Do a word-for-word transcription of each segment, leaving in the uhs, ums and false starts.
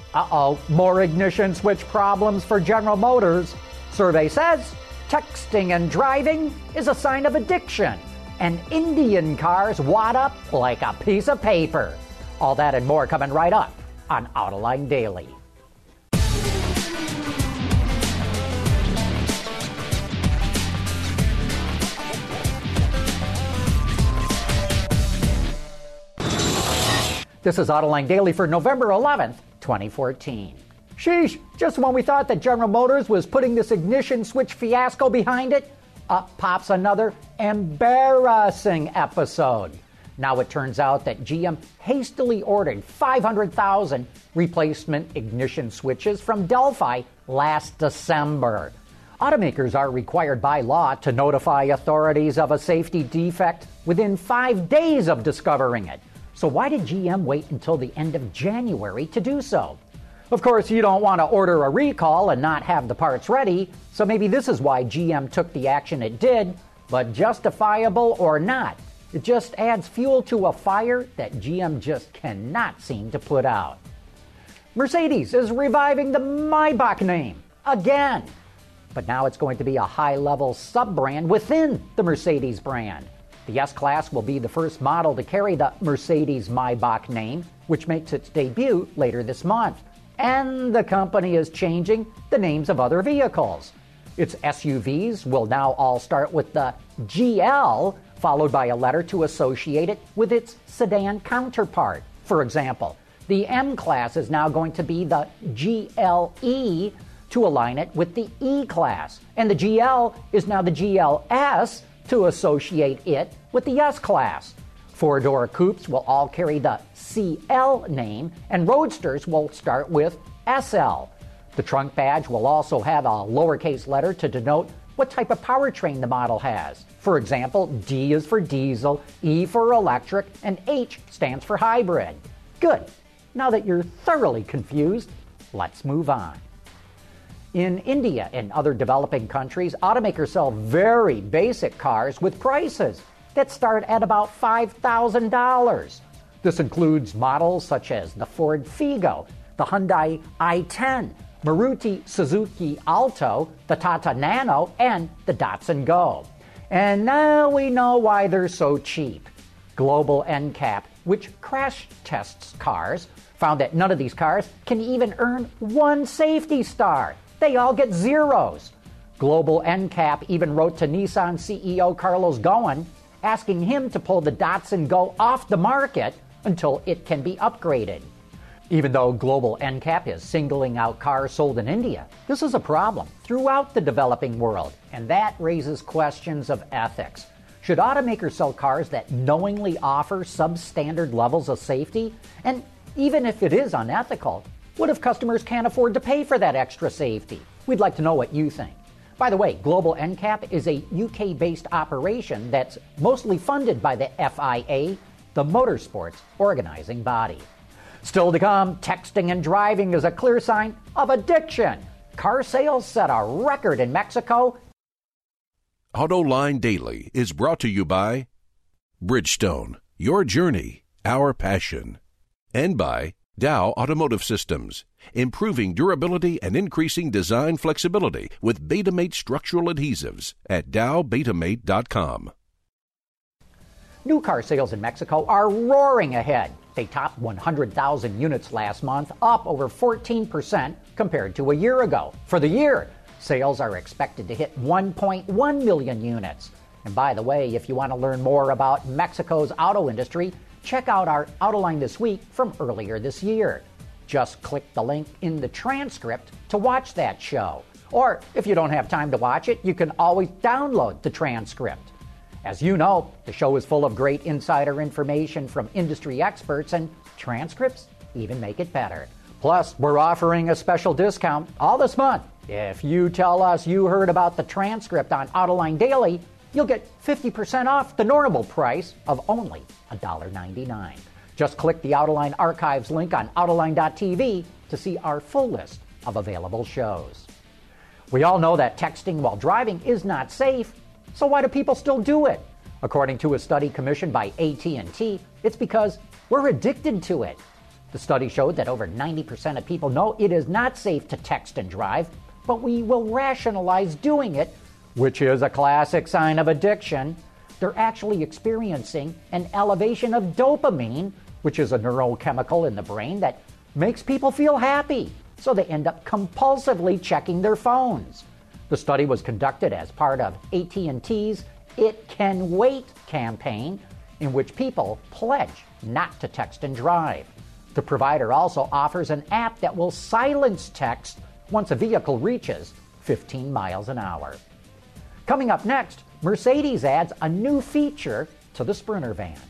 Uh-oh, more ignition switch problems for General Motors. Survey says texting and driving is a sign of addiction, and Indian cars wad up like a piece of paper. All that and more coming right up on Autoline Daily. This is Autoline Daily for November eleventh, twenty fourteen. Sheesh, just when we thought that General Motors was putting this ignition switch fiasco behind it, up pops another embarrassing episode. Now it turns out that G M hastily ordered five hundred thousand replacement ignition switches from Delphi last December. Automakers are required by law to notify authorities of a safety defect within five days of discovering it. So why did G M wait until the end of January to do so? Of course, you don't want to order a recall and not have the parts ready, so maybe this is why G M took the action it did, but justifiable or not, it just adds fuel to a fire that G M just cannot seem to put out. Mercedes is reviving the Maybach name again, but now it's going to be a high-level sub-brand within the Mercedes brand. The S-Class will be the first model to carry the Mercedes Maybach name, which makes its debut later this month. And the company is changing the names of other vehicles. Its S U Vs will now all start with the G L, followed by a letter to associate it with its sedan counterpart. For example, the M-Class is now going to be the G L E to align it with the E-Class. And the G L is now the G L S to associate it with the S-Class. Four-door coupes will all carry the C L name, and roadsters will start with S L. The trunk badge will also have a lowercase letter to denote what type of powertrain the model has. For example, D is for diesel, E for electric, and H stands for hybrid. Good. Now that you're thoroughly confused, let's move on. In India and other developing countries, automakers sell very basic cars with prices that start at about five thousand dollars. This includes models such as the Ford Figo, the Hyundai i ten, Maruti Suzuki Alto, the Tata Nano, and the Datsun Go. And now we know why they're so cheap. Global N C A P, which crash tests cars, found that none of these cars can even earn one safety star. They all get zeros. Global N C A P even wrote to Nissan C E O Carlos Ghosn, asking him to pull the Datsun Go off the market until it can be upgraded. Even though Global N C A P is singling out cars sold in India, this is a problem throughout the developing world, and that raises questions of ethics. Should automakers sell cars that knowingly offer substandard levels of safety? And even if it is unethical, what if customers can't afford to pay for that extra safety? We'd like to know what you think. By the way, Global N C A P is a U K-based operation that's mostly funded by the F I A, the motorsports organizing body. Still to come, texting and driving is a clear sign of addiction. Car sales set a record in Mexico. Autoline Daily is brought to you by Bridgestone, your journey, our passion, and by Dow Automotive Systems, improving durability and increasing design flexibility with Betamate structural adhesives at dow betamate dot com. New car sales in Mexico are roaring ahead. They topped one hundred thousand units last month, up over fourteen percent compared to a year ago. For the year, sales are expected to hit one point one million units. And by the way, if you want to learn more about Mexico's auto industry, check out our Autoline This Week from earlier this year. Just click the link in the transcript to watch that show. Or if you don't have time to watch it, you can always download the transcript. As you know, the show is full of great insider information from industry experts, and transcripts even make it better. Plus, we're offering a special discount all this month. If you tell us you heard about the transcript on Autoline Daily, you'll get fifty percent off the normal price of only one dollar and ninety-nine cents. Just click the Autoline Archives link on autoline dot t v to see our full list of available shows. We all know that texting while driving is not safe, so why do people still do it? According to a study commissioned by A T and T, it's because we're addicted to it. The study showed that over ninety percent of people know it is not safe to text and drive, but we will rationalize doing it, which is a classic sign of addiction. They're actually experiencing an elevation of dopamine, which is a neurochemical in the brain that makes people feel happy, so they end up compulsively checking their phones. The study was conducted as part of A T and T's It Can Wait campaign, in which people pledge not to text and drive. The provider also offers an app that will silence text once a vehicle reaches fifteen miles an hour. Coming up next, Mercedes adds a new feature to the Sprinter van.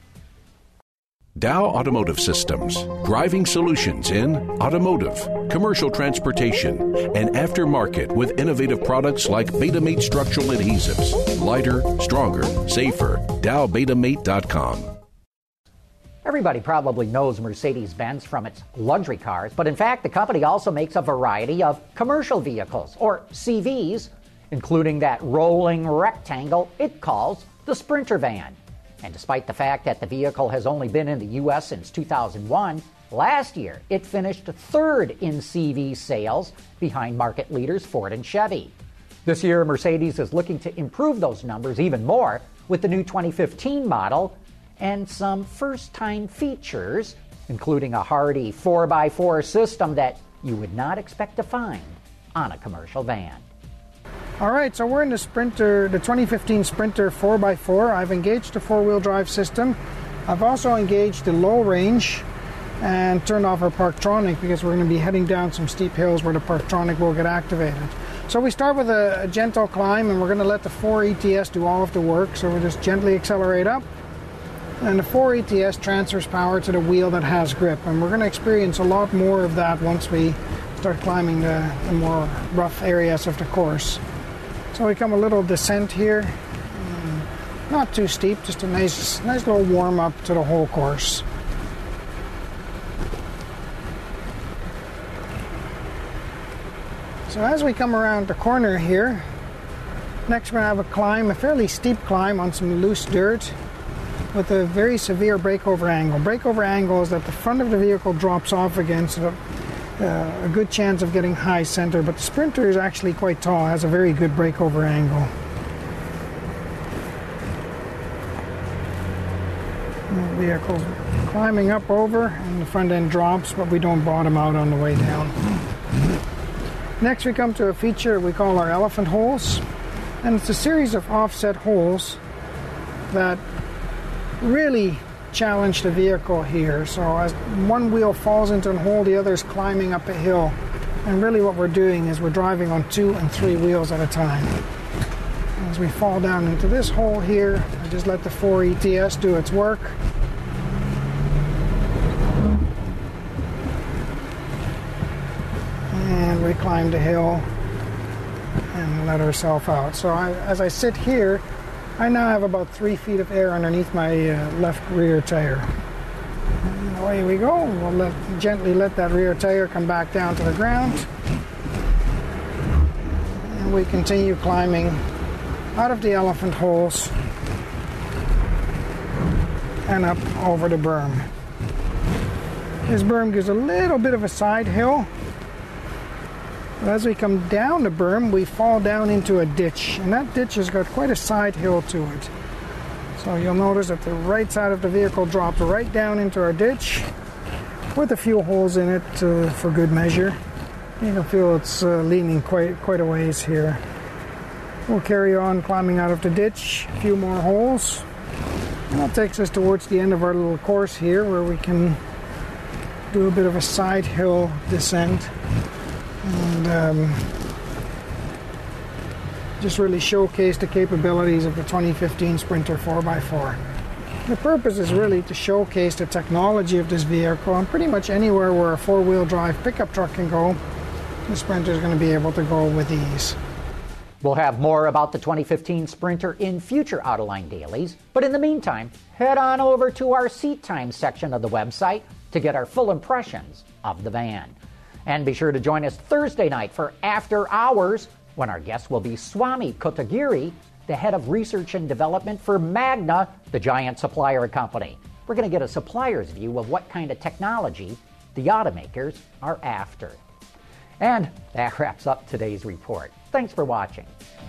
Dow Automotive Systems, driving solutions in automotive, commercial transportation, and aftermarket with innovative products like Betamate structural adhesives. Lighter, stronger, safer. Dow Betamate dot com. Everybody probably knows Mercedes-Benz from its luxury cars, but in fact, the company also makes a variety of commercial vehicles, or C Vs, including that rolling rectangle it calls the Sprinter van. And despite the fact that the vehicle has only been in the U S since two thousand one, last year it finished third in C V sales behind market leaders Ford and Chevy. This year, Mercedes is looking to improve those numbers even more with the new twenty fifteen model and some first-time features, including a hardy four by four system that you would not expect to find on a commercial van. All right, so we're in the Sprinter, the twenty fifteen Sprinter four by four. I've engaged the four-wheel drive system. I've also engaged the low range and turned off our Parktronic because we're going to be heading down some steep hills where the Parktronic will get activated. So we start with a, a gentle climb, and we're going to let the four E T S do all of the work. So we'll just gently accelerate up, and the four E T S transfers power to the wheel that has grip. And we're going to experience a lot more of that once we start climbing the, the more rough areas of the course. So we come a little descent here, not too steep, just a nice, nice little warm up to the whole course. So as we come around the corner here, next we're going to have a climb, a fairly steep climb on some loose dirt with a very severe breakover angle. Breakover angle is that the front of the vehicle drops off against it. Uh, a good chance of getting high center, but the Sprinter is actually quite tall, has a very good breakover angle. The vehicle's climbing up over, and the front end drops, but we don't bottom out on the way down. Next we come to a feature we call our elephant holes, and it's a series of offset holes that really challenge the vehicle here. So as one wheel falls into a hole, the other is climbing up a hill. And really what we're doing is we're driving on two and three wheels at a time. As we fall down into this hole here, I just let the four E T S do its work. And we climb the hill and let ourselves out. So I, as I sit here, I now have about three feet of air underneath my uh, left rear tire. And away we go. We'll let, gently let that rear tire come back down to the ground. And we continue climbing out of the elephant holes and up over the berm. This berm gives a little bit of a side hill. But as we come down the berm, we fall down into a ditch, and that ditch has got quite a side hill to it. So you'll notice that the right side of the vehicle drops right down into our ditch with a few holes in it uh, for good measure. You can feel it's uh, leaning quite, quite a ways here. We'll carry on climbing out of the ditch, a few more holes. And that takes us towards the end of our little course here, where we can do a bit of a side hill descent. And um, just really showcase the capabilities of the twenty fifteen Sprinter four by four. The purpose is really to showcase the technology of this vehicle, and pretty much anywhere where a four-wheel drive pickup truck can go, the Sprinter is going to be able to go with ease. We'll have more about the twenty fifteen Sprinter in future Autoline Dailies, but in the meantime, head on over to our Seat Time section of the website to get our full impressions of the van. And be sure to join us Thursday night for After Hours, when our guest will be Swami Kotagiri, the head of research and development for Magna, the giant supplier company. we're going to get a supplier's view of what kind of technology the automakers are after. And that wraps up today's report. Thanks for watching.